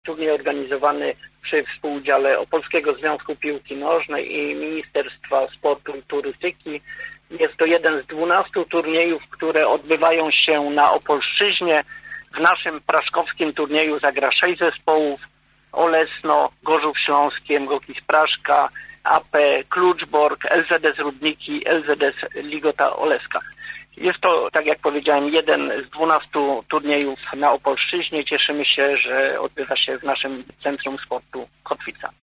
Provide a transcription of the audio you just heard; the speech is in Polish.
Turniej organizowany przy współudziale Opolskiego Związku Piłki Nożnej i Ministerstwa Sportu i Turystyki. Jest to jeden z 12 turniejów, które odbywają się na Opolszczyźnie. W naszym praszkowskim turnieju zagra 6 zespołów: Olesno, Gorzów Śląskie, Mgokis Praszka, AP Kluczbork, LZS Rudniki, LZS Ligota Oleska. Jest to, tak jak powiedziałem, jeden z 12 turniejów na Opolszczyźnie. Cieszymy się, że odbywa się w naszym Centrum Sportu Kotwica.